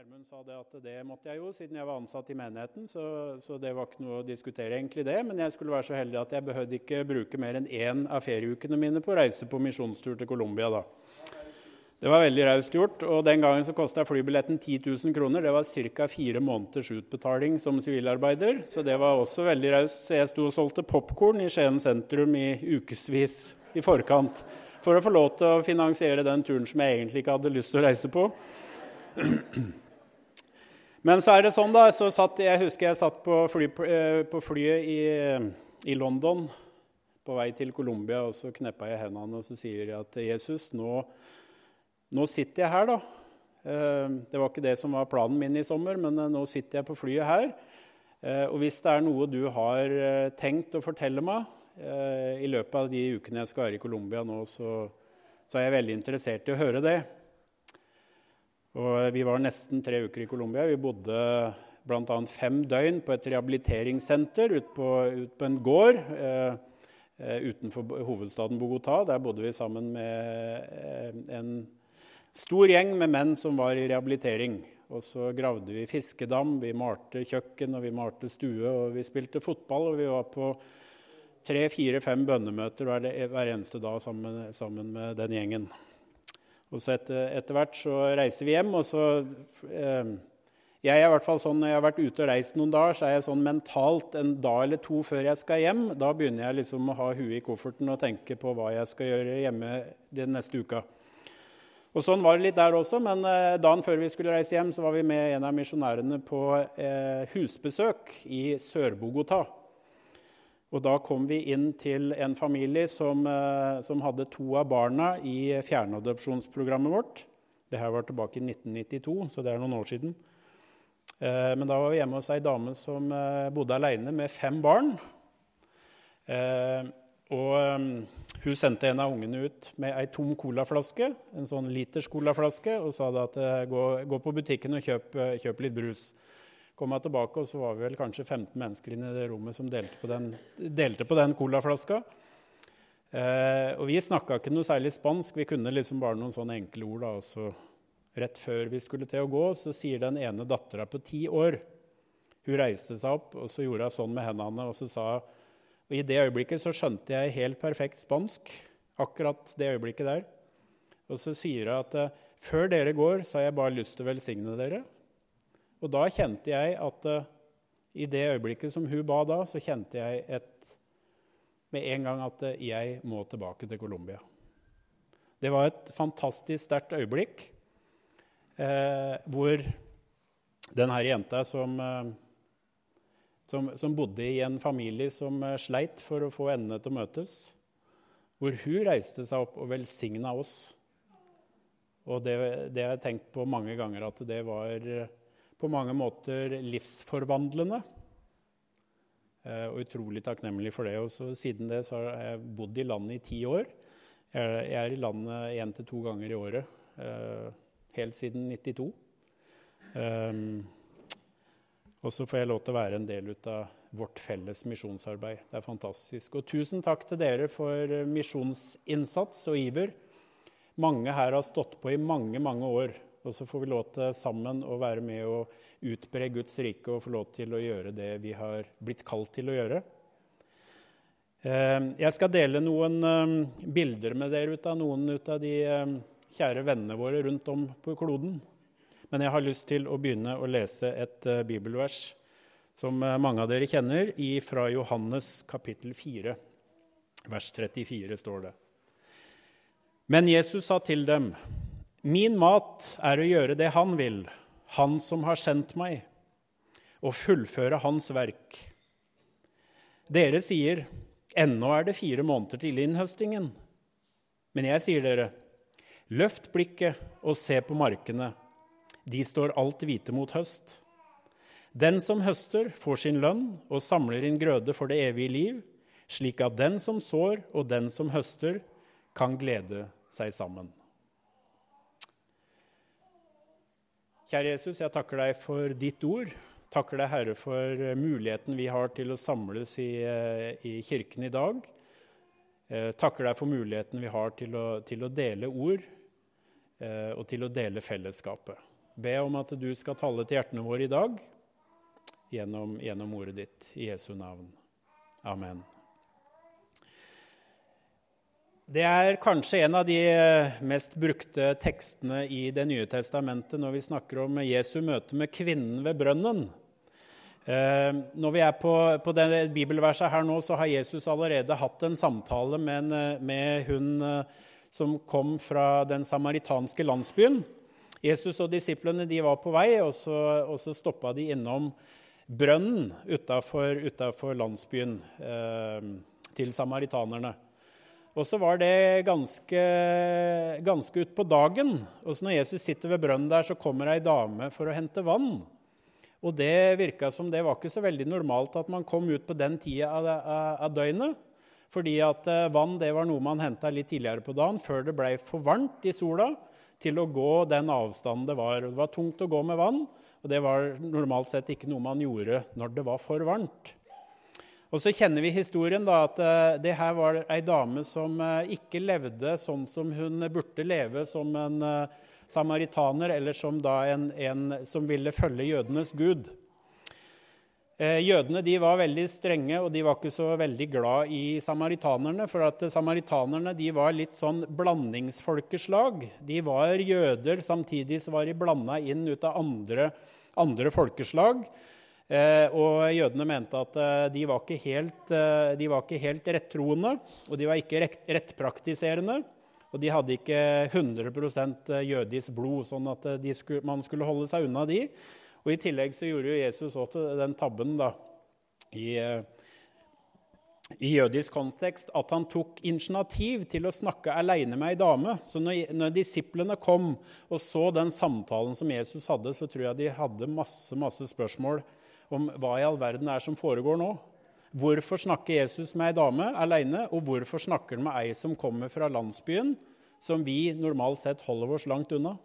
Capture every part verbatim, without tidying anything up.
Gjermund sa det at det måtte jeg jo, siden jeg var ansatt i menigheten, så, så det var ikke noe å diskutere egentlig det, men jeg skulle være så heldig at jeg behøvde ikke bruke mer enn en av ferieukene mine på å reise på misjonstur til Colombia da. Det var veldig raust gjort, og den gangen så kostet flybilletten ti tusen kroner, det var cirka fire måneders utbetaling som sivilarbeider, så det var også veldig raust, så jeg stod og solgte popcorn i Skien sentrum i ukesvis i forkant, for å få lov til å finansiere den turen som jeg egentlig ikke hadde lyst til å reise på. Men så er det sånn da, så satt, jeg husker jeg satt på, fly, på flyet i, i London på vei til Colombia, og så kneppet jeg hendene og så sier jeg at Jesus, nå, nå sitter jeg her da. Det var ikke det som var planen min i sommer, men nå sitter jeg på flyet her. Og hvis det er noe du har tenkt å fortelle meg i løpet av de ukene jeg skal være i Colombia nå, så, så er jeg veldig interessert i å høre det. Og vi var nesten tre uker i Colombia. Vi bodde blant annet fem døgn på et rehabiliteringssenter ut på, ut på en gård eh, utenfor hovedstaden Bogotá. Der bodde vi sammen med eh, en stor gjeng med menn som var i rehabilitering. Og så gravde vi fiskedam, vi malte kjøkken, og vi malte stue, og vi spilte fotball, og vi var på tre, fire, fem bønnemøter hver, hver eneste dag sammen, sammen med den gjengen. Og så etter, etter hvert så reiser vi hjem, og så, eh, jeg er i hvert fall sånn, når jeg har vært ute og reist noen dager, så er jeg sånn mentalt en dag eller to før jeg skal hjem, da begynner jeg liksom å ha huet i kofferten og tenke på hva jeg skal gjøre hjemme den neste uka. Og sånn var det litt der også, men eh, dagen før vi skulle reise hjem, så var vi med en av misjonærene på eh, husbesøk i Sør-Bogotá. Og da kom vi inn til en familie som, som hadde to av barna i fjernadopsjonsprogrammet vårt. Det her var tilbake i nitten nittito, så det er noen år siden. Men da var vi hjemme hos en dame som bodde alene med fem barn. Og hun sendte en av ungene ut med en tom colaflaske, en sånn liters colaflaske, og sa at gå, gå på butikken og kjøp, kjøp litt brus. Kom jeg tilbake, og så var vi vel kanskje femten mennesker inne i det rommet som delte på den, delte på den colaflaska. Eh, og vi snakket ikke noe særlig spansk, vi kunne liksom bare noen sånne enkle ord da, og så rett før vi skulle til å gå, så sier den ene datteren på ti år, hun reiste seg opp, og så gjorde hun sånn med hendene, og så sa, og i det øyeblikket så skjønte jeg helt perfekt spansk, akkurat det øyeblikket der. Og så sier hun at før dere går, så har jeg bare lyst til å velsigne dere. Og da kjente jeg at uh, i det øyeblikket som hun ba da, så kjente jeg et, med en gang at uh, jeg må tilbake til Colombia. Det var et fantastisk sterkt øyeblikk, uh, hvor denne jenta som, uh, som, som bodde i en familie som uh, sleit for å få endene til å møtes, hvor hun reiste seg opp og velsignet oss. Og det, det har jeg tenkt på mange ganger, at det var uh, på mange måter livsforvandlende, eh, og utrolig takknemlig for det. Og så siden det så har jeg bodd i landet i ti år. Jeg er i landet en til to ganger i året, eh, helt siden nittito. Um, og så får jeg lov til å være en del ut av vårt felles misjonsarbeid. Det er fantastisk. Og tusen takk til dere for misjonsinnsats og iver. Mange her har stått på i mange, mange år. Og så får vi lov til sammen å være med og utbre Guds rike og få lov til å gjøre det vi har blitt kalt til å gjøre. Jeg skal dele noen bilder med dere ut av noen ut av de kjære vennene våre rundt om på kloden. Men jeg har lyst til å begynne å lese et bibelvers som mange av dere kjenner, fra Johannes kapittel fire, vers trettifire står det. Men Jesus sa til dem: Min mat er å gjøre det han vil, han som har sendt meg, og fullføre hans verk. Dere sier, ennå er det fire måneder til innhøstingen. Men jeg sier dere, løft blikket og se på markene. De står alt hvite mot høst. Den som høster får sin lønn og samler inn grøde for det evige liv, slik at den som sår og den som høster kan glede seg sammen. Kjære Jesus, jeg takker deg for ditt ord. Takker deg, Herre, for muligheten vi har til å samles i, i kirken i dag. Takker deg for muligheten vi har til å, til å dele ord og til å dele fellesskapet. be om at du skal tale til hjertene våre i dag, gjennom, gjennom ordet ditt, i Jesu navn. Amen. Det er kanskje en av de mest brukte tekstene i Det nye testamentet når vi snakker om Jesu møte med kvinnen ved brønnen. Eh, når vi er på, på det bibelverset her nå, så har Jesus allerede hatt en samtale med, en, med hun som kom fra den samaritanske landsbyen. Jesus og disiplene de var på vei, og så, og så stoppet de innom brønnen utenfor, utenfor landsbyen eh, til samaritanerne. Og så var det ganske, ganske ut på dagen. Og så når Jesus sitter ved brønnen der, så kommer ei dame for å hente vann. Og det virket som det var ikke så veldig normalt at man kom ut på den tida av, av, av døgnet. Fordi at eh, vann det var noe man hentet litt tidligere på dagen, før det ble for varmt i sola til å gå den avstanden det var. Det var tungt å gå med vann, og det var normalt sett ikke noe man gjorde når det var for varmt. Og så kjenner vi historien da, at uh, det her var ei dame som uh, ikke levde sånn som hun burde leve som en uh, samaritaner, eller som da en, en som ville følge jødenes Gud. Uh, jødene de var veldig strenge, og de var ikke så veldig glad i samaritanerne, for at uh, samaritanerne de var litt sånn blandingsfolkeslag. De var jøder, samtidig så var de blandet inn ut av andre, andre folkeslag. Eh, og jødene mente at eh, de, var ikke helt, eh, de var ikke helt rettroende, og de var ikke rett, rettpraktiserende, og de hadde ikke hundre prosent jødisk blod, sånn at de skulle, man skulle holde seg unna de. Og i tillegg så gjorde jo Jesus også den tabben da, i, i jødisk kontekst, at han tok initiativ til å snakke alene med ei dame. Så når, når disiplene kom og så den samtalen som Jesus hadde, så tror jeg de hadde masse, masse spørsmål om hva i all verden er som foregår nå. Hvorfor snakker Jesus med ei dame alene, og hvorfor snakker han med ei som kommer fra landsbyen, som vi normalt sett holder oss langt unna?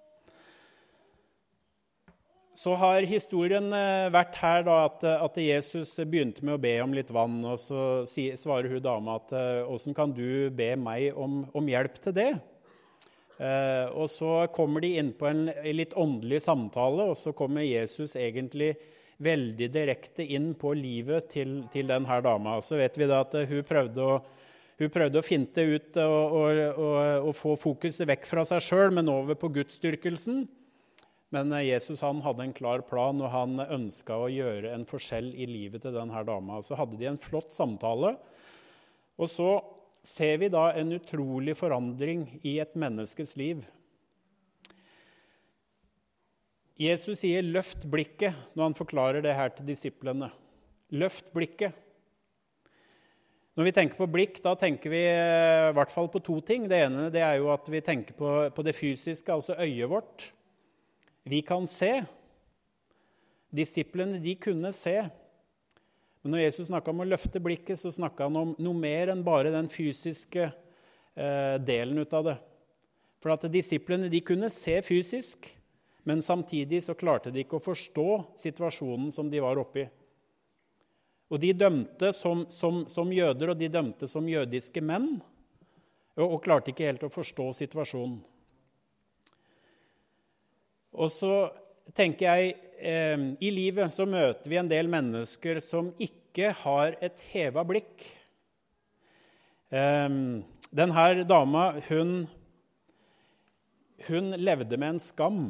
Så har historien vært her da, at, at Jesus begynte med å be om litt vann, og så svarer hun dama at «Hvordan kan du be meg om, om hjelp til det?» Eh, og så kommer de inn på en, en litt åndelig samtale, og så kommer Jesus egentlig veldig direkte inn på livet til, til denne dama. Og så vet vi da at hun prøvde å, hun prøvde å finte ut og, og, og, og få fokuset vekk fra seg selv, men over på gudsdyrkelsen. Men Jesus han hadde en klar plan, og han ønsket å gjøre en forskjell i livet til denne dama. Og så hadde de en flott samtale, og så ser vi da en utrolig forandring i et menneskes liv. Jesus sier «løft blikket» når han forklarer det her til disiplene. Løft blikket. Når vi tenker på blikk, da tenker vi i hvert fall på to ting. Det ene det er jo at vi tenker på, på det fysiske, altså øyet vårt. Vi kan se. Disiplene, de kunne se. Men når Jesus snakket om å løfte blikket, så snakket han om noe mer enn bare den fysiske eh, delen ut av det. For at disiplene, de kunne se fysisk, men samtidig så klarte de ikke å forstå situasjonen som de var oppe i. Og de dømte som, som, som jøder, og de dømte som jødiske menn, og, og klarte ikke helt å forstå situasjonen. Og så tenker jeg, eh, i livet så møter vi en del mennesker som ikke har et hevet blikk. Eh, den her dama, hun, hun levde med en skam.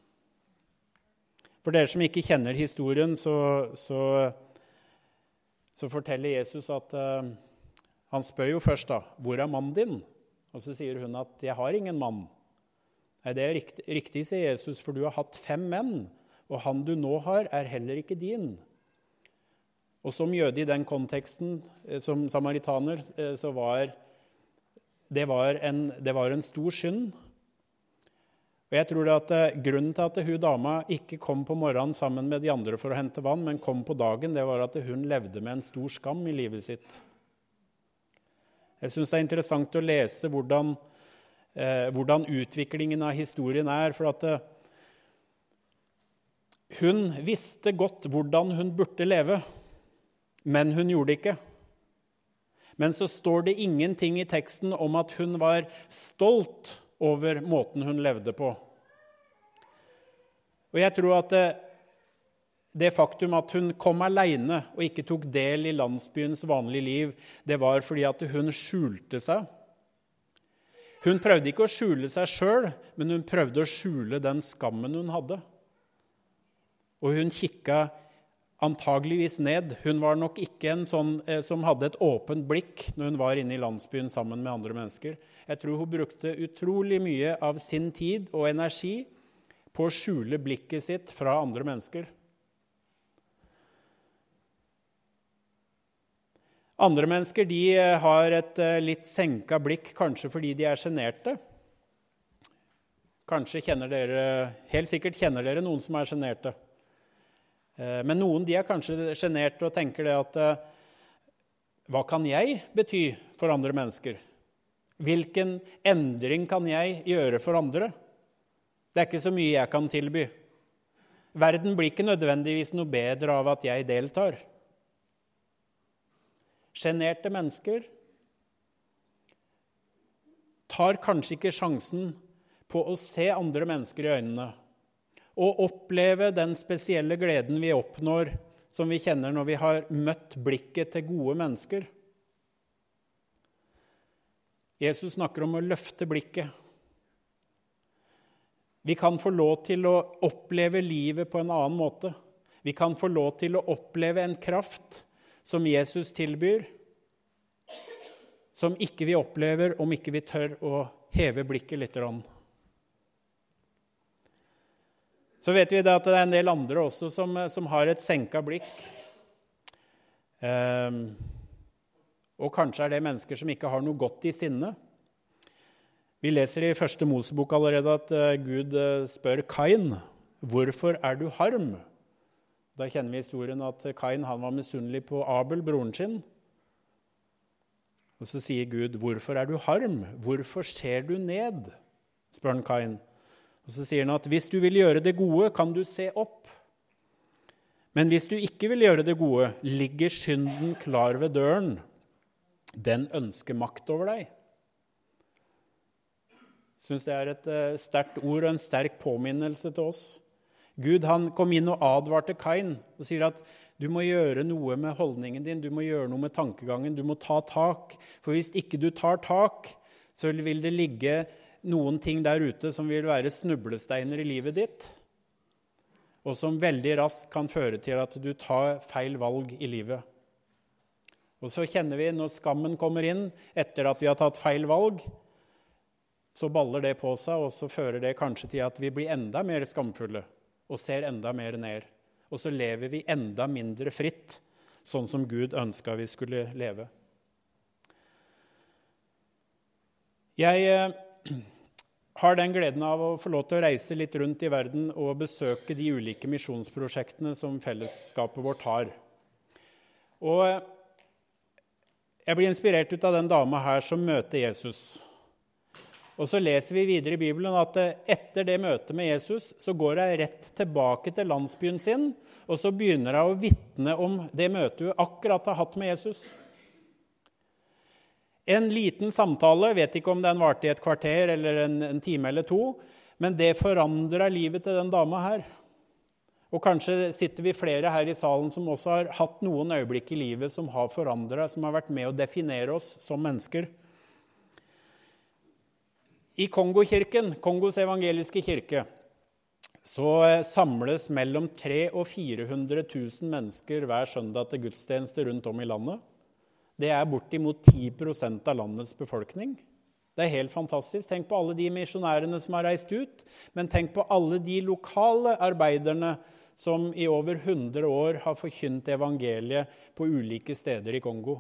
For dere som ikke kjenner historien, så, så, så forteller Jesus at uh, han spør jo først da, hvor er mannen din? Og så sier hun at jeg har ingen mann. Nei, det er riktig, riktig, sier Jesus, for du har hatt fem menn, og han du nå har er heller ikke din. Og som jøde i den konteksten, som samaritaner, så var det var en, det var en stor synd. Og jeg tror at grunnen til at hun dama ikke kom på morgenen sammen med de andre for å hente vann, men kom på dagen, det var at hun levde med en stor skam i livet sitt. Jeg synes det er interessant å lese hvordan, eh, hvordan utviklingen av historien er, for at eh, hun visste godt hvordan hun burde leve, men hun gjorde det ikke. Men så står det ingenting i teksten om at hun var stolt over måten hun levde på. Og jeg tror at det, det faktum at hun kom alene og ikke tok del i landsbyens vanlige liv, det var fordi at hun skjulte seg. Hun prøvde ikke å skjule seg selv, men hun prøvde å skjule den skammen hun hadde. Og hun kikket antageligvis ned. Hun var nok ikke en sånn eh, som hadde et åpent blikk når hun var inne i landsbyen sammen med andre mennesker. Jeg tror hun brukte utrolig mye av sin tid og energi på å skjule blikket sitt fra andre mennesker. Andre mennesker de har et litt senket blikk, kanskje fordi de er generte. Kanskje kjenner dere, helt sikkert kjenner dere noen som er generte. Men noen de er kanskje generte og tenker det at hva kan jeg bety for andre mennesker? Hvilken endring kan jeg gjøre for andre? Det er ikke så mye jeg kan tilby. Verden blir ikke nødvendigvis noe bedre av at jeg deltar. Generte mennesker tar kanskje ikke sjansen på å se andre mennesker i øynene og oppleve den spesielle gleden vi oppnår, som vi kjenner når vi har møtt blikket til gode mennesker. Jesus snakker om å løfte blikket. Vi kan få lov til å oppleve livet på en annen måte. Vi kan få lov til å oppleve en kraft som Jesus tilbyr, som ikke vi opplever om ikke vi tør å heve blikket litt. Så vet vi det at det er en del andre også som, som har et senket blikk. Um, og kanskje er det mennesker som ikke har noe godt i sinne. Vi leser i første Mosebok allerede at uh, Gud uh, spør Kain, hvorfor er du harm? Da kjenner vi historien at Kain han var misunnelig på Abel, broren sin. Og så sier Gud, hvorfor er du harm? Hvorfor ser du ned? Spør han Kain. Og så sier han at hvis du vil gjøre det gode, kan du se opp. Men hvis du ikke vil gjøre det gode, ligger synden klar ved døren. Den ønsker makt over deg. Jeg synes det er et uh, sterkt ord og en sterk påminnelse til oss. Gud han kom inn og advarte Kain og sier at du må gjøre noe med holdningen din, du må gjøre noe med tankegangen, du må ta tak. For hvis ikke du tar tak, så vil det ligge noen ting der ute som vil være snublesteiner i livet ditt, og som veldig raskt kan føre til at du tar feil valg i livet. Og så kjenner vi når skammen kommer inn etter at vi har tatt feil valg, så baller det på seg, og så fører det kanskje til at vi blir enda mer skamfulle og ser enda mer ned. Og så lever vi enda mindre fritt, sånn som Gud ønsket vi skulle leve. Jeg har den gleden av å få lov til å reise litt rundt i verden og besøke de ulike misjonsprosjektene som fellesskapet vårt har. Og jeg blir inspirert ut av den dama her som møter Jesus. Og så leser vi videre i Bibelen at etter det møtet med Jesus, så går hun rett tilbake til landsbyen sin, og så begynner hun å vitne om det møtet hun akkurat har hatt med Jesus. En liten samtale, vet ikke om den varte i et kvarter eller en, en time eller to, men det forandrer livet til den dama her. Og kanskje sitter vi flere her i salen som også har hatt noen øyeblikk i livet som har forandret, som har vært med å definere oss som mennesker. I Kongo-kirken, Kongos evangeliske kirke, så samles mellom tre og fire hundre tusen mennesker hver søndag til gudstjeneste rundt om i landet. Det er bortimot ti prosent av landets befolkning. Det er helt fantastisk. Tenk på alle de misjonærene som har reist ut, men tenk på alle de lokale arbeiderne som i over hundre år har forkynt evangeliet på ulike steder i Kongo.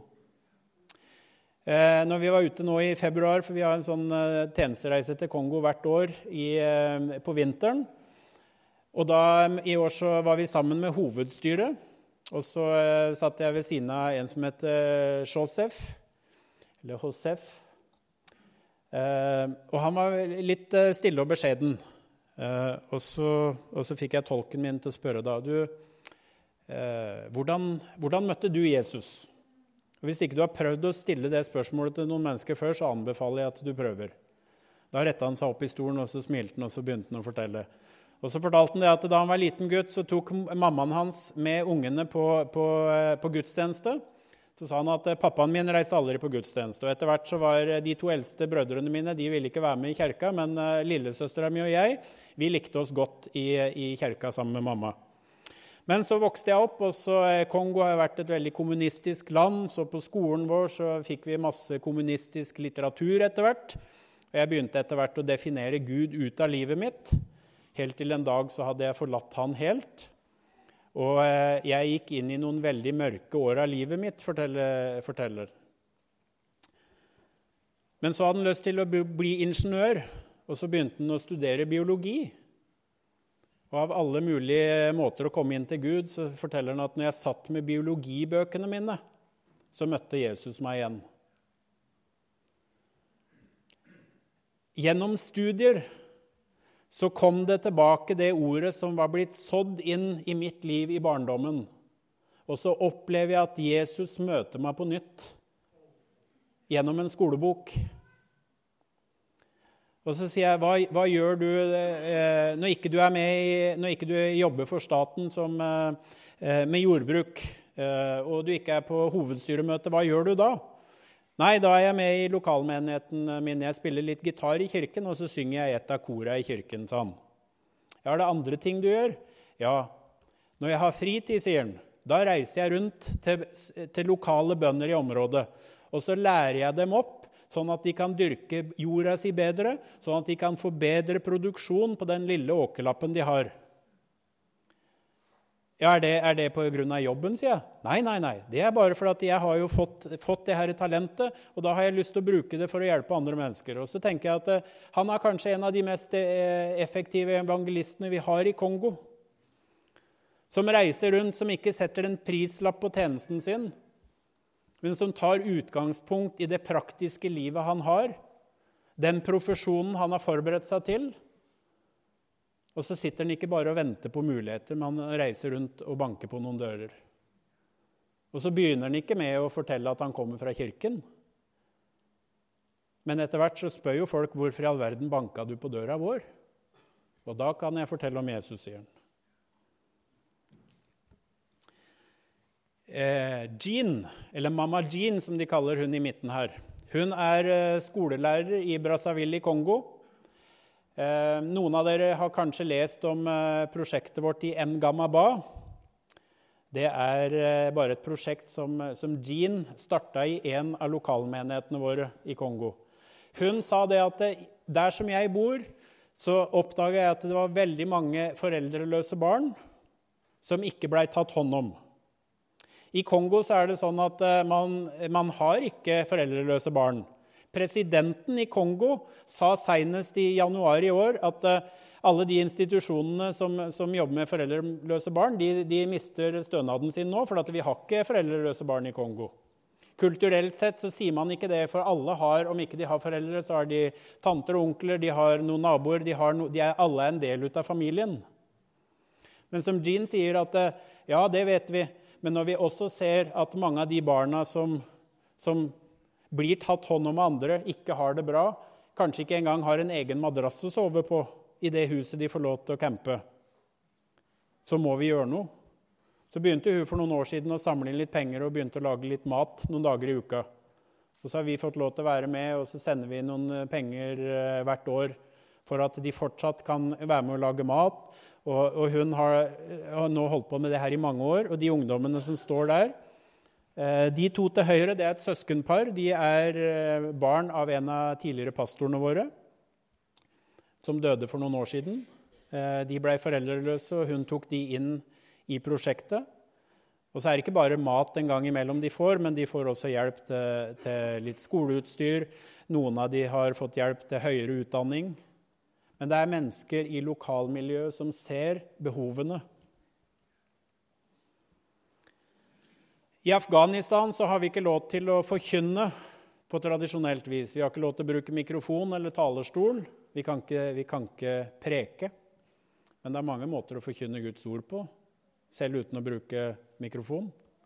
Eh, når vi var ute nå i februar, for vi har en sånn eh, tjenestereise til Kongo hvert år i, eh, på vinteren, og da i år så var vi sammen med hovedstyret, og så eh, satt jeg ved siden av en som heter Josef, eller Josef. Eh, og han var litt eh, stille og beskjeden. Eh, og, så, og så fikk jeg tolken min til å spørre da, du, eh, hvordan, hvordan møtte du Jesus? Og hvis ikke du har prøvd å stille det spørsmålet til noen mennesker før, så anbefaler jeg at du prøver. Da rettet han seg opp i stolen, og så smilte han, og så begynte han å fortelle. Og så fortalte han det at da han var liten gutt, så tok mammaen hans med ungene på, på, på gudstjeneste. Så sa han at pappaen min reiste aldri på gudstjeneste. Og etter hvert så var de to eldste brødrene mine, de ville ikke være med i kirka, men lillesøstera mi og jeg, vi likte oss godt i, i kirka sammen med mamma. Men så vokste jeg opp, og så Kongo har vært et veldig kommunistisk land, så på skolen vår så fikk vi masse kommunistisk litteratur etter hvert. Og jeg begynte etter hvert å definere Gud ut av livet mitt. Helt til en dag så hadde jeg forlatt han helt. Og jeg gikk inn i noen veldig mørke år av livet mitt, forteller. forteller. Men så hadde han lyst til å bli ingeniør, og så begynte han å studere biologi. Og av alle mulige måter å komme inn til Gud, så forteller han at når jeg satt med biologibøkene mine, så møtte Jesus meg igjen. Gjennom studier så kom det tilbake det ordet som var blitt sådd inn i mitt liv i barndommen. Og så opplever jeg at Jesus møter meg på nytt gjennom en skolebok. Og så sier jeg, hva, hva gjør du eh, når ikke du er med i, når ikke du jobber for staten som, eh, med jordbruk, eh, og du ikke er på hovedstyremøte, hva gjør du da? Nei, da er jeg med i lokalmenigheten min. Jeg spiller litt gitar i kirken, og så synger jeg et av kora i kirken, sa han. Ja, er det andre ting du gjør? Ja, når jeg har fritid, sier han, da reiser jeg rundt til, til lokale bønder i området, og så lærer jeg dem opp, sånn at de kan dyrke jorda si bedre, sånn at de kan få bedre produksjon på den lille åkerlappen de har. Ja, er det, er det på grunn av jobben, sier jeg? Nei, nei, nei. Det er bare fordi jeg har jo fått, fått det her talentet, og da har jeg lyst til å bruke det for å hjelpe andre mennesker. Og så tenker jeg at uh, han er kanskje en av de mest uh, effektive evangelistene vi har i Kongo, som reiser rundt, som ikke setter en prislapp på tjenesten sin, men som tar utgangspunkt i det praktiske livet han har, den profesjonen han har forberedt seg til. Og så sitter han ikke bare og venter på muligheter, men han reiser rundt og banker på noen dører. Og så begynner han ikke med å fortelle at han kommer fra kirken. Men etter hvert så spør jo folk, hvorfor i all verden banka du på døra vår? Og da kan jeg fortelle om Jesus, sier han. Eh, Jean, eller Mamma Jean som de kaller hun i midten her. Hun er eh, skolelærer i Brazzaville i Kongo. Eh, noen av dere har kanskje lest om eh, prosjektet vårt i N'Gamaba. Det er eh, bare et prosjekt som, som Jean startet i en av lokalmenighetene våre i Kongo. Hun sa det at det, der som jeg bor, så oppdaget jeg at det var veldig mange foreldreløse barn som ikke ble tatt hånd om. I Kongo så er det sånn at man, man har ikke foreldreløse barn. Presidenten i Kongo sa senest i januar i år at alle de institusjonene som, som jobber med foreldreløse barn, de, de mister stønaden sin nå, for at vi har ikke foreldreløse barn i Kongo. Kulturelt sett så sier man ikke det, for alle har, om ikke de har foreldre, så har de tanter og onkler, de har noen naboer, de, har no, de er alle en del ut av familien. Men som Jean sier at, ja, det vet vi, men når vi også ser at mange av de barna som, som blir tatt hånd om av andre, ikke har det bra, kanskje ikke engang har en egen madrass å sove på i det huset de får lov til å campe, så må vi gjøre noe. Så begynte hun for noen år siden å samle inn litt penger og begynte å lage litt mat noen dager i uka. Og så har vi fått lov til å være med, og så sender vi noen penger hvert år for at de fortsatt kan være med å lage mat. Og, og hun har, har nå holdt på med det her i mange år, og de ungdommene som står der, eh, de to til høyre, det er et søskenpar. De er eh, barn av en av tidligere pastorene våre, som døde for noen år siden. Eh, de ble foreldreløse, og hun tok de inn i prosjektet. Og så er det ikke bare mat en gang imellom de får, men de får også hjelp til, til litt skoleutstyr. Noen av de har fått hjelp til høyere utdanning. Men det er mennesker i lokalmiljøet som ser behovene. I Afghanistan så har vi ikke lov til å forkynne på tradisjonelt vis. Vi har ikke lov til å bruke mikrofon eller talerstol. Vi kan ikke, vi kan ikke preke. Men det er mange måter å forkynne Guds ord på, selv uten å bruke mikrofon.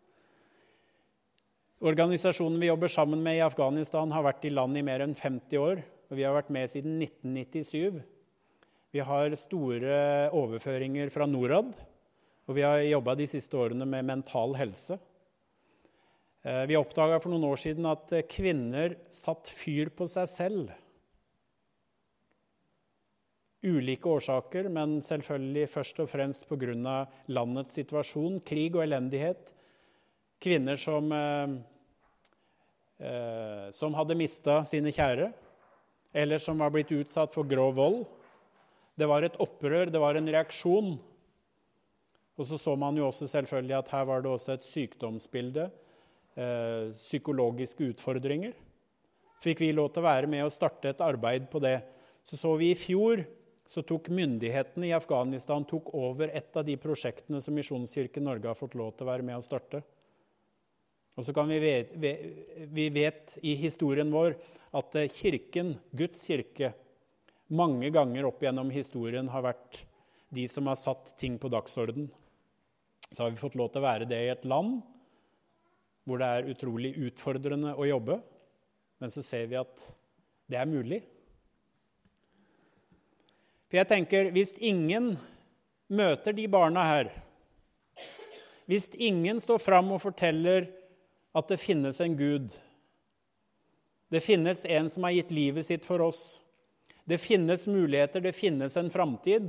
Organisasjonen vi jobber sammen med i Afghanistan har vært i land i mer enn femti år, og vi har vært med siden nitten nittisju. Vi har store overføringer fra Norad, og vi har jobbet de siste årene med mental helse. Vi oppdaget for noen år siden at kvinner satt fyr på seg selv. Ulike årsaker, men selvfølgelig først og fremst på grunn av landets situasjon, krig og elendighet. Kvinner som, eh, som hadde mistet sine kjære, eller som var blitt utsatt for grov vold. Det var et opprør, det var en reaksjon. Og så så man jo også selvfølgelig at her var det også et sykdomsbilde, eh, psykologiske utfordringer. Fikk vi lov til å være med og starte et arbeid på det. Så så vi i fjor, så tok myndighetene i Afghanistan tok over et av de prosjektene som Misjonskirken Norge har fått lov til å være med og starte. Og så kan vi vet, vi vet i historien vår at kirken, Guds kirke, mange ganger opp gjennom historien har vært de som har satt ting på dagsorden. Så har vi fått lov til å være det i et land hvor det er utrolig utfordrende å jobbe, men så ser vi at det er mulig. For jeg tenker, hvis ingen møter de barna her, hvis ingen står fram og forteller at det finnes en Gud, det finnes en som har gitt livet sitt for oss, det finnes muligheter, det finnes en framtid,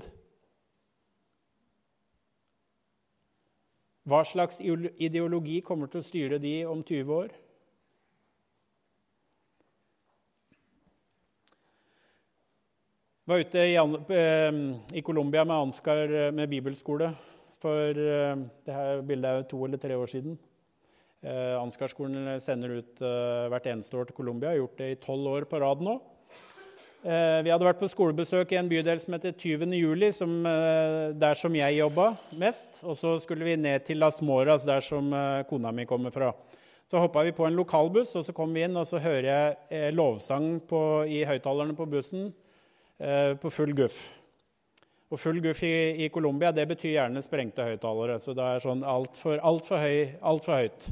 hva slags ideologi kommer til å styre de om tyve år? Jeg var ute i, i Colombia med Ansgar med bibelskole for det her bildet er to eller tre år siden. Eh, Ansgar-skolen sender ut eh, hvert eneste år til Colombia, har gjort det i tolv år på rad nå. Eh, vi hadde vært på skolebesøk i en bydel som heter tyvende juli, som, eh, der som jeg jobbet mest, og så skulle vi ned til Las Moras, der som eh, kona mi kommer fra. Så hoppet vi på en lokalbuss, og så kom vi inn, og så hører jeg eh, lovsang på, i høyttalerne på bussen, på full guff. Og full guff i, i Colombia, det betyr gjerne sprengte høyttalere, så det er sånn alt for, alt for, høy, alt for høyt.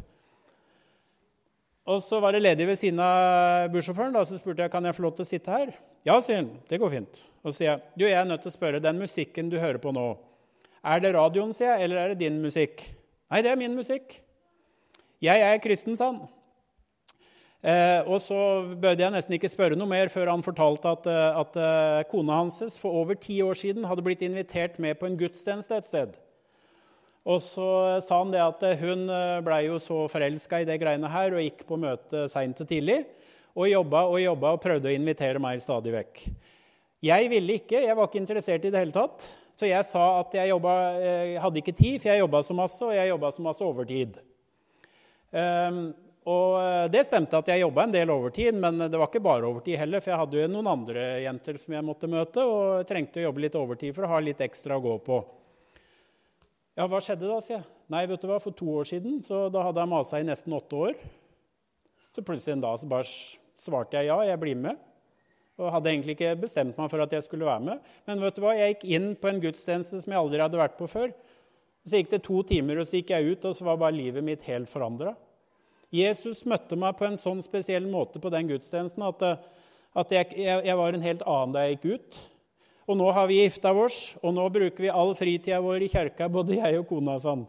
Og så var det ledig ved siden av bussjåføren, da, så spurte jeg, kan jeg få lov til å sitte her? Ja, sier han, det går fint. Og så sier jeg, du, jeg er nødt til å spørre, den musikken du hører på nå, er det radioen, sier jeg, eller er det din musikk? Nei, det er min musikk. Jeg er kristen, sa han. Eh, og så bøde jeg nesten ikke spørre noe mer før han fortalte at, at uh, kona hans for over ti år siden hadde blitt invitert med på en gudstjeneste et sted. Og så sa han det at hun ble jo så forelsket i det greiene her og gikk på møte sent og tidlig og jobbet og jobbet og prøvde å invitere meg stadig vekk. Jeg ville ikke, jeg var ikke interessert i det hele tatt, så jeg sa at jeg, jobbet, jeg hadde ikke tid, for jeg jobbet så masse, og jeg jobbet så masse overtid. Um, Og det stemte at jeg jobbet en del overtid, men det var ikke bare overtid heller, for jeg hadde jo noen andre jenter som jeg måtte møte, og trengte å jobbe litt overtid for å ha litt ekstra å gå på. Ja, hva skjedde da, sier jeg. Nei, vet du hva, for to år siden, så da hadde jeg maset i nesten åtte år. Så plutselig en dag så bare svarte jeg ja, jeg blir med. Og hadde egentlig ikke bestemt meg for at jeg skulle være med. Men vet du hva, jeg gikk inn på en gudstjeneste som jeg aldri hadde vært på før. Så gikk det to timer, og så gikk jeg ut, og så var bare livet mitt helt forandret. Jesus møtte meg på en sånn spesiell måte på den gudstjenesten at, at jeg, jeg, jeg var en helt annen da jeg gikk ut. Og nå har vi giftet oss, og nå bruker vi all fritiden vår i kirka, både jeg og kona sann.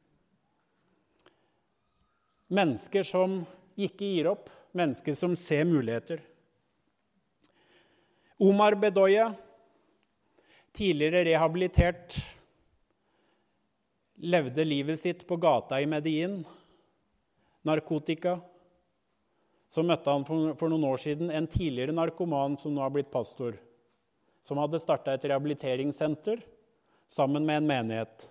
Mennesker som ikke gir opp, mennesker som ser muligheter. Omar Bedoya, tidligere rehabilitert, levde livet sitt på gata i Medellin, narkotika. Så møtte han for, for noen år siden en tidligere narkoman som nå har blitt pastor, som hadde startet et rehabiliteringssenter sammen med en menighet.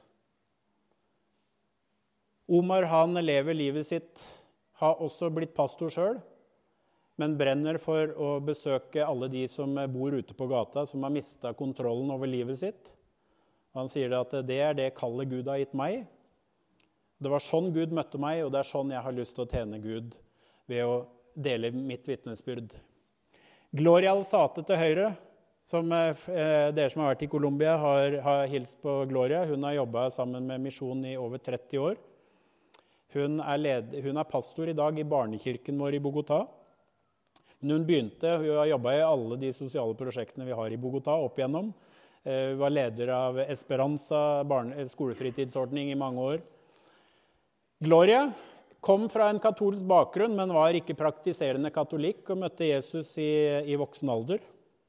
Omar, han lever livet sitt, har også blitt pastor selv, men brenner for å besøke alle de som bor ute på gata, som har mistet kontrollen over livet sitt. Han sier at det er det kallet Gud har gitt meg. Det var sånn Gud møtte meg, og det er sånn jeg har lyst til å tjene Gud ved å dele mitt vittnesbyrd. Gloria Alzate til høyre, som eh, dere som har vært i Colombia har, har hilst på Gloria. Hun har jobbet sammen med misjon i over tretti år. Hun er, led, hun er pastor i dag i barnekirken vår i Bogotá. Men hun begynte, hun har jobbet i alle de sosiale prosjektene vi har i Bogotá opp igjennom. Hun var leder av Esperanza barne- skolefritidsordning i mange år. Gloria kom fra en katolsk bakgrunn, men var ikke praktiserende katolikk og møtte Jesus i, i voksen alder.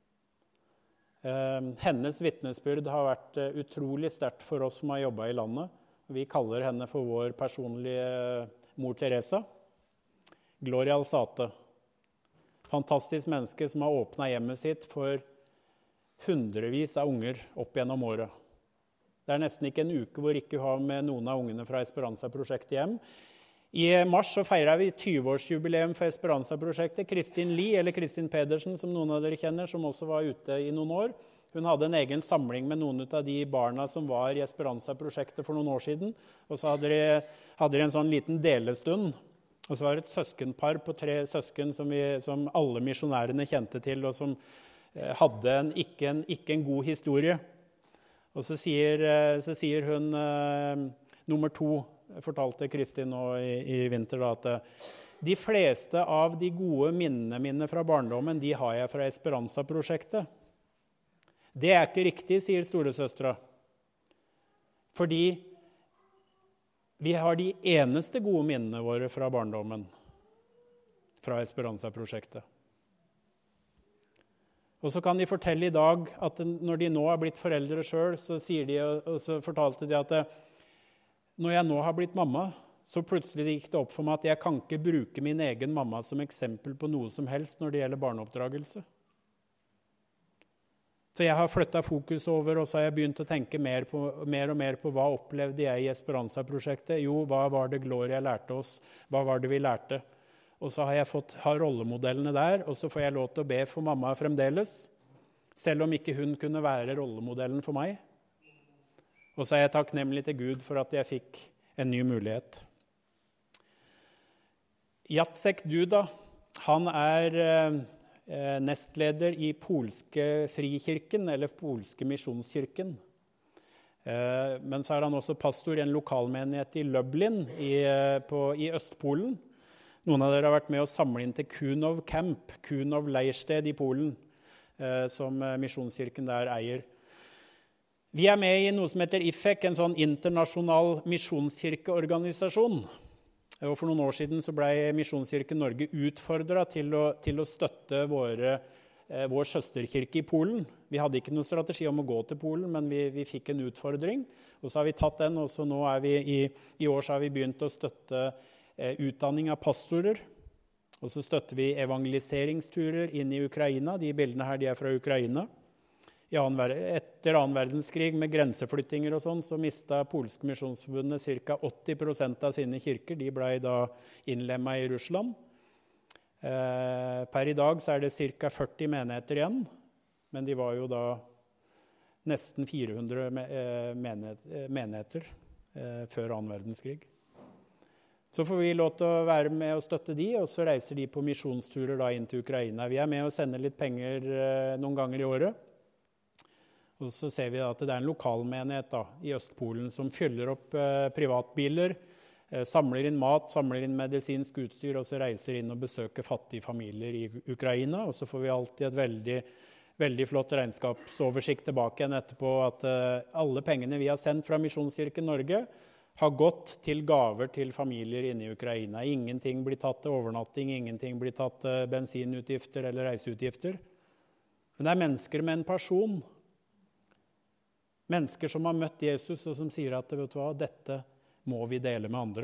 Eh, hennes vitnesbyrd har vært utrolig sterkt for oss som har jobbet i landet. Vi kaller henne for vår personlige mor Teresa. Gloria Alzate. Fantastisk menneske som har åpnet hjemmet sitt for hundrevis av unger opp gjennom året. Det er nesten ikke en uke hvor ikke har med noen av ungene fra Esperanza-prosjektet hjem. I mars så feirer vi tjue-årsjubileum for Esperanza-prosjektet. Kristin Lie, eller Kristin Pedersen, som noen av dere kjenner, som også var ute i noen år. Hun hadde en egen samling med noen av de barna som var i Esperanza-prosjektet for noen år siden. Og så hadde de, hadde de en sånn liten delestund. Og så var det et søskenpar på tre søsken som, vi, som alle misjonærene kjente til, og som eh, hadde en, ikke, en, ikke en god historie. Og så sier, eh, så sier hun eh, nummer to, fortalte Kristin nå i, i vinter, da, at eh, de fleste av de gode minnene mine fra barndommen, de har jeg fra Esperanza-prosjektet. Det er ikke riktig, sier storesøstra. Fordi vi har de eneste gode minnene våre fra barndommen, fra Esperanza-prosjektet. Og så kan de fortelle i dag at når de nå har blitt foreldre selv, så, sier de, og så fortalte de at når jeg nå har blitt mamma, så plutselig gikk det opp for meg at jeg kan ikke bruke min egen mamma som eksempel på noe som helst når det gjelder barneoppdragelse. Så jeg har flyttet fokus over, og så har jeg begynt å tenke mer, på, mer og mer på hva opplevde jeg i Esperanza-prosjektet. Jo, hva var det Gloria lærte oss? Hva var det vi lærte? Og så har jeg fått ha rollemodellene der, og så får jeg lov til å be for mamma fremdeles, selv om ikke hun kunne være rollemodellen for meg. Og så er jeg takknemlig til Gud for at jeg fikk en ny mulighet. Jacek Duda, han er eh, nestleder i Polske Frikirken, eller Polske Misjonskirken. Eh, men så er han også pastor i en lokalmenighet i Lublin i, på, i Østpolen. Noen av dere har vært med å samle inn til Kunov Camp, Kunov leirsted i Polen, eh, som misjonskirken der eier. Vi er med i noe som heter I F E C, en sånn internasjonal misjonskirkeorganisasjon. Og for noen år siden så ble Misjonskirken Norge utfordret til å, til å støtte våre, eh, vår søsterkirke i Polen. Vi hadde ikke noen strategi om å gå til Polen, men vi, vi fikk en utfordring. Og så har vi tatt den, og så nå er vi i, i år så har vi begynt å støtte eh, utdanning av pastorer. Og så støtter vi evangeliseringsturer inn i Ukraina. De bildene her, de er fra Ukraina. I annen, etter annen verdenskrig med grenseflyttinger og sånn, så mistet Polske Misjonsforbundet ca. åtti prosent av sine kirker. De ble da innlemmet i Russland. Eh, per i dag så er det ca. førti menigheter igjen, men de var jo da nesten fire hundre menigheter eh, før annen verdenskrig. Så får vi lov til å være med og støtte de, og så reiser de på misjonsturer da inn til Ukraina. Vi er med og sender litt penger eh, noen ganger i året. Og så ser vi at det er en lokalmenighet da, i Østpolen som fyller opp eh, privatbiler, eh, samler inn mat, samler inn medisinsk utstyr, og så reiser inn og besøker fattige familier i Ukraina. Og så får vi alltid et veldig, veldig flott regnskapsoversikt tilbake igjen etterpå at eh, alle pengene vi har sendt fra Misjonskirken Norge har gått til gaver til familier inne i Ukraina. Ingenting blir tatt til overnatting, ingenting blir tatt til bensinutgifter eller reiseutgifter. Men det er mennesker med en person. Mennesker som har møtt Jesus og som sier at vet du hva, dette må vi dele med andre.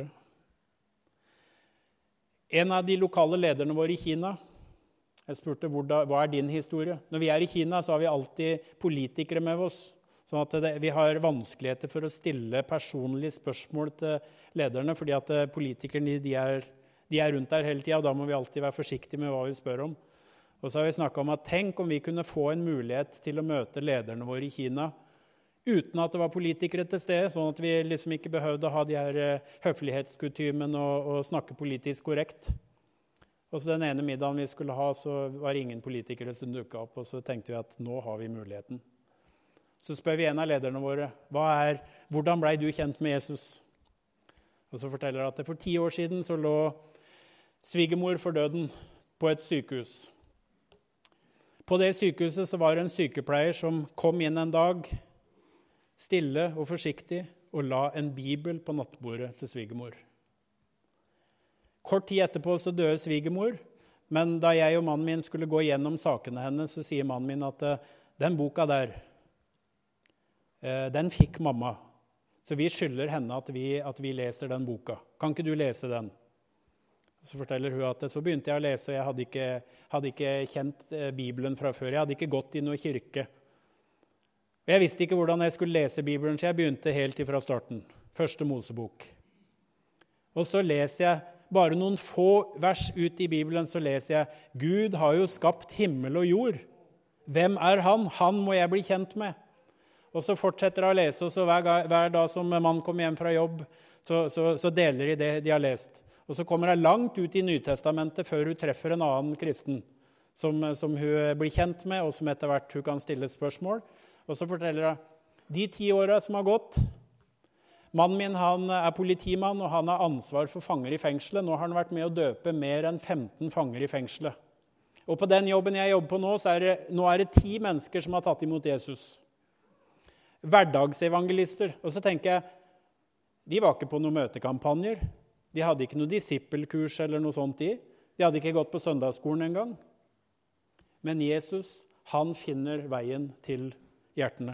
En av de lokale lederne våre i Kina, jeg spurte hva er din historie? Når vi er i Kina så har vi alltid politikere med oss, sånn at det, vi har vanskeligheter for å stille personlige spørsmål til lederne, fordi at politikerne de er, de er rundt der hele tiden, og da må vi alltid være forsiktige med hva vi spør om. Og så har vi snakket om at tenk om vi kunne få en mulighet til å møte lederne våre i Kina, uten at det var politikere til stede, sånn at vi liksom ikke behøvde å ha de her uh, høflighetskutymene og, og snakke politisk korrekt. Og så den ene middagen vi skulle ha, så var det ingen politikere som dukket opp, og så tenkte vi at nå har vi muligheten. Så spør vi en av lederne våre, hva er, hvordan ble du kjent med Jesus? Og så forteller han at for ti år siden så lå svigermor for døden på et sykehus. På det sykehuset så var det en sykepleier som kom inn en dag, stille og forsiktig, og la en bibel på nattbordet til svigermor. Kort tid etterpå så døde svigermor, men da jeg og mannen min skulle gå gjennom sakene hennes, så sier mannen min at den boka der, den fikk mamma. Så vi skylder henne at vi, at vi leser den boka. Kan ikke du lese den? Så forteller hun at så begynte jeg å lese, og jeg hadde ikke, hadde ikke kjent Bibelen fra før. Jeg hadde ikke gått i noe kirke. Og jeg visste ikke hvordan jeg skulle lese Bibelen, så jeg begynte helt ifra starten. Første Mosebok. Og så leser jeg bare noen få vers ut i Bibelen, så leser jeg Gud har jo skapt himmel og jord. Hvem er han? Han må jeg bli kjent med. Og så fortsetter jeg å lese, og så hver, hver dag som mann kommer hjem fra jobb, så, så, så deler de det de har lest. Og så kommer jeg langt ut i Nytestamentet før hun treffer en annen kristen, som, som hun blir kjent med, og som etter hvert hun kan stille spørsmål. Og så forteller jeg, de ti årene som har gått, mannen min han er politimann, og han har ansvar for fanger i fengselet. Nå har han vært med å døpe mer enn femten fanger i fengselet. Og på den jobben jeg jobber på nå, så er det, nå er det ti mennesker som har tatt imot Jesus. Hverdagsevangelister. Og så tenker jeg, de var ikke på noen møtekampanjer. De hadde ikke noe disippelkurs eller noe sånt i. De hadde ikke gått på søndagsskolen en gang. Men Jesus, han finner veien til hjertene.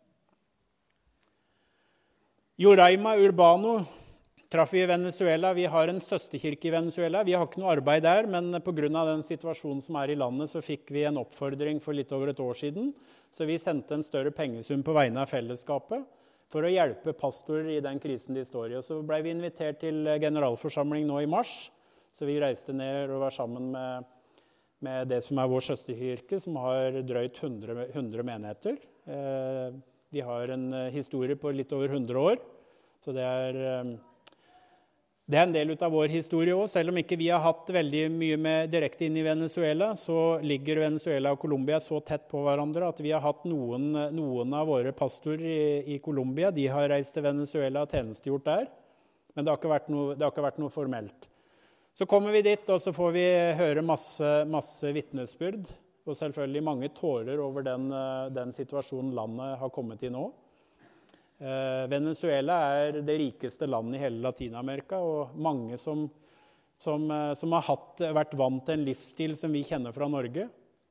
Joraima Urbano traff vi i Venezuela. Vi har en søsterkirke i Venezuela. Vi har ikke noe arbeid der, men på grunn av den situasjonen som er i landet, så fikk vi en oppfordring for litt over et år siden. Så vi sendte en større pengesum på vegne av fellesskapet for å hjelpe pastorer i den krisen de står i. Og så ble vi invitert til generalforsamling nå i mars, så vi reiste ned og var sammen med, med det som er vår søsterkirke, som har drøyt hundre, hundre menigheter. Eh, de har en historie på litt over hundre år, så det er, eh, det er en del av vår historie også. Selv om ikke vi har hatt veldig mye med direkte inn i Venezuela, så ligger Venezuela og Colombia så tett på hverandre at vi har hatt noen, noen av våre pastorer i, i Colombia. De har reist til Venezuela og tjenestegjort der, men det har ikke vært noe, det har ikke vært noe formelt. Så kommer vi dit, og så får vi høre masse, masse vitnesbyrd, og selvfølgelig mange tårer over den, den situasjonen landet har kommet i nå. Eh, Venezuela er det rikeste landet i hele Latinamerika, og mange som, som, som har hatt, vært vant til en livsstil som vi kjenner fra Norge.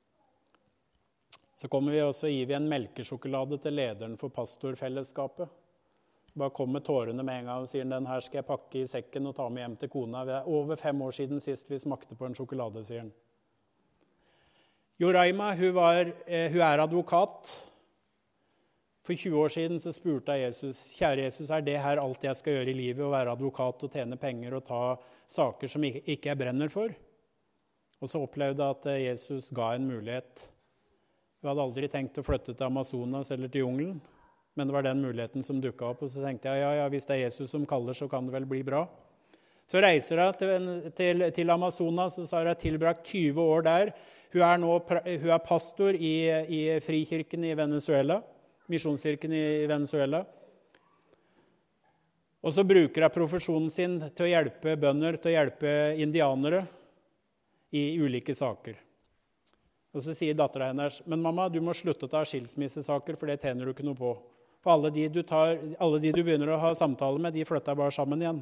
Så kommer vi også gir vi en melkesjokolade til lederen for pastorfellesskapet. Bare kom med tårene med en gang og sier, den her skal jeg pakke i sekken og ta med hjem til kona. Det er over fem år siden sist vi smakte på en sjokolade, sier han. Joraima, hun, var, eh, hun er advokat. For tjue år siden så spurte jeg Jesus, kjære Jesus, er det her alt jeg skal gjøre i livet, å være advokat og tjene penger og ta saker som ikke jeg brenner for? Og så opplevde jeg at Jesus ga en mulighet. Hun hadde aldri tenkt å flytte til Amazonas eller til jungelen, men det var den muligheten som dukket opp, og så tenkte jeg, ja, ja, hvis det er Jesus som kaller, så kan det vel bli bra. Så reiser hun til, til, til Amazonas, og så har hun tilbrakt tyve år der. Hun er, nå, hun er pastor i, i Frikirken i Venezuela, Misjonskirken i Venezuela. Og så bruker hun profesjonen sin til å hjelpe bønder, til å hjelpe indianere i ulike saker. Og så sier datteren hennes, men mamma, du må slutte å ta skilsmissesaker, for det tjener du ikke noe på. For alle de du, tar, alle de du begynner å ha samtale med, de flytter bare sammen igjen.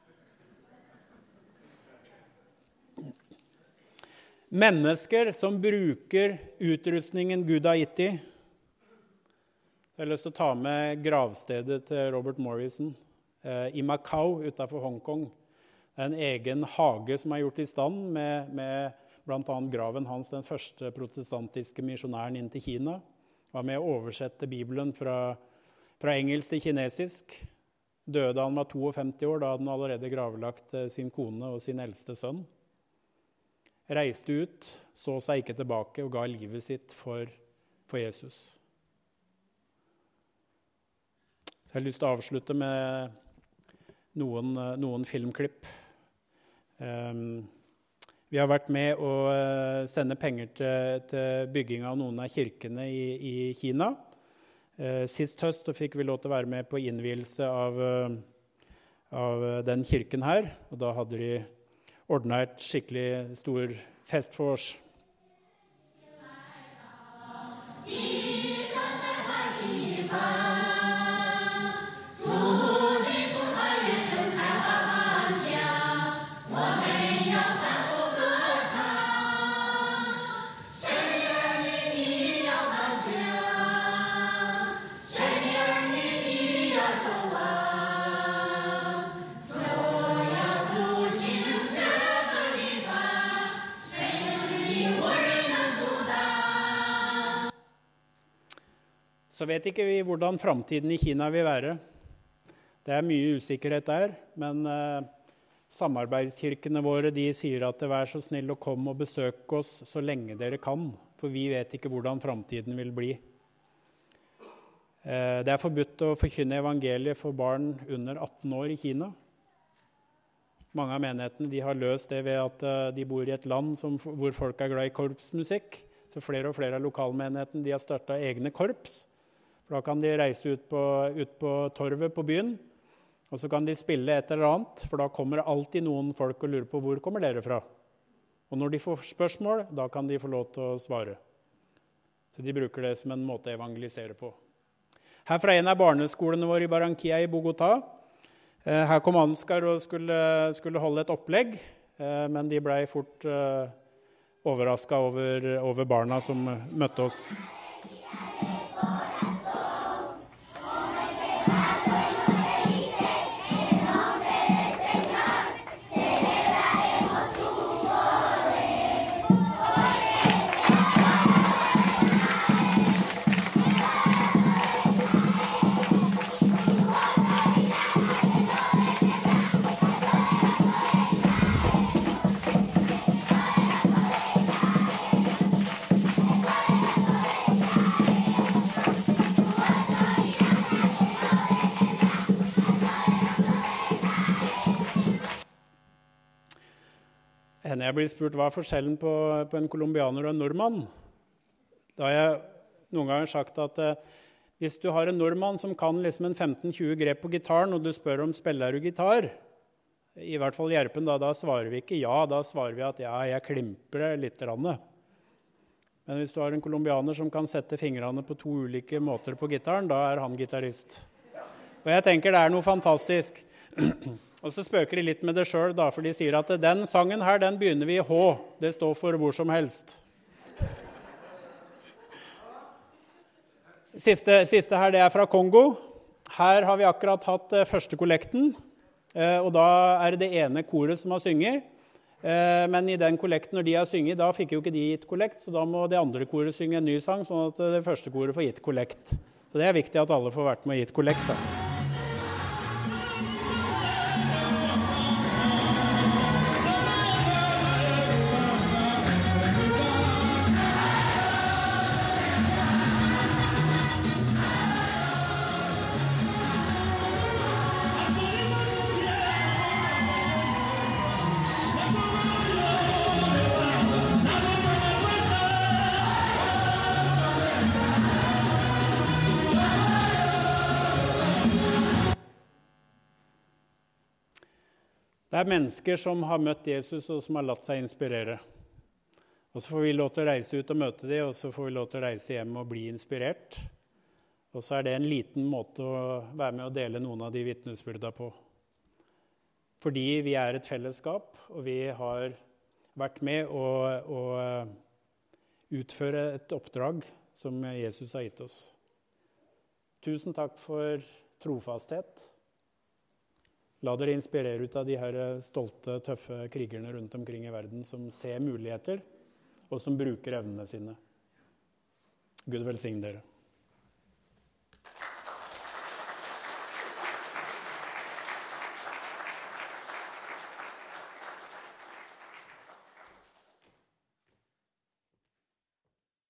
Mennesker som bruker utrustningen Gud har gitt i. Jeg har lyst til å ta med gravstedet til Robert Morrison eh, i Macau utenfor Hongkong. Det er en egen hage som er gjort i stand med, med blant annet graven hans, den første protestantiske misjonæren inn til Kina. Var med å oversette Bibelen fra, fra engelsk til kinesisk. Døde han var femtito år, da hadde han allerede gravlagt sin kone og sin eldste sønn. Reiste ut, så seg ikke tilbake og ga livet sitt for, for Jesus. Så jeg har lyst til å avslutte med noen, noen filmklipp. Um, vi har vært med å sende penger til, til bygging av noen av kirkene i, i Kina. Uh, sist høst fikk vi lov til å være med på innvielse av, av den kirken her, og da hadde de ordnet et skikkelig stor fest for oss. Så vet ikke vi hvordan framtiden i Kina vil være. Det er mye usikkerhet der, men eh, samarbeidskirkene våre de sier at det vær så snill å komme og besøke oss så lenge dere kan, for vi vet ikke hvordan framtiden vil bli. Eh, det er forbudt å forkynne evangeliet for barn under atten år i Kina. Mange av menighetene de har løst det ved at uh, de bor i et land som, hvor folk er glad i korpsmusikk. Så flere og flere av lokalmenighetene de har startet egne korps. For da kan de reise ut på, ut på torvet på byen, og så kan de spille et eller annet, for da kommer det alltid noen folk og lurer på hvor kommer dere fra. Og når de får spørsmål, da kan de få lov til å svare. Så de bruker det som en måte å evangelisere på. Her fra en av barneskolene våre i Barranquilla i Bogotá, her kom Ansgar og skulle, skulle holde et opplegg, men de ble fort uh, overrasket over, over barna som møtte oss. Når jeg blir spurt hva er forskjellen på, på en kolumbianer og en nordmann, da har jeg noen ganger sagt at eh, hvis du har en nordmann som kan liksom en femten tjue grep på gitaren, og du spør om spiller du gitar, i hvert fall hjelpen, da, da svarer vi ikke ja, da svarer vi at ja, jeg klimper det litt. Men hvis du har en kolumbianer som kan sette fingrene på to ulike måter på gitaren, da er han gitarist. Og jeg tenker det er noe fantastisk. Og så spøker de litt med det selv, da, for de sier at den sangen her, den begynner vi i H. Det står for hvor som helst. Siste, siste her, det er fra Kongo. Her har vi akkurat hatt første kollekten, og da er det det ene koret som har synget. Men i den kollekten, når de har synget, da fikk jo ikke de gitt kollekt, så da må det andre koret synge en ny sang, sånn at det første koret får gitt kollekt. Så det er viktig at alle får vært med og gitt kollekt, da. Det er mennesker som har møtt Jesus og som har latt seg inspirere. Og så får vi lov til å reise ut og møte dem, og så får vi lov til å reise hjem og bli inspirert. Og så er det en liten måte å være med og dele noen av de vitnesbyrda på. Fordi vi er et fellesskap, og vi har vært med å, å utføre et oppdrag som Jesus har gitt oss. Tusen takk for trofasthet. La dere inspirere ut av de her stolte, tøffe krigerne rundt omkring i verden som ser muligheter og som bruker evnene sine. Gud velsigne dere.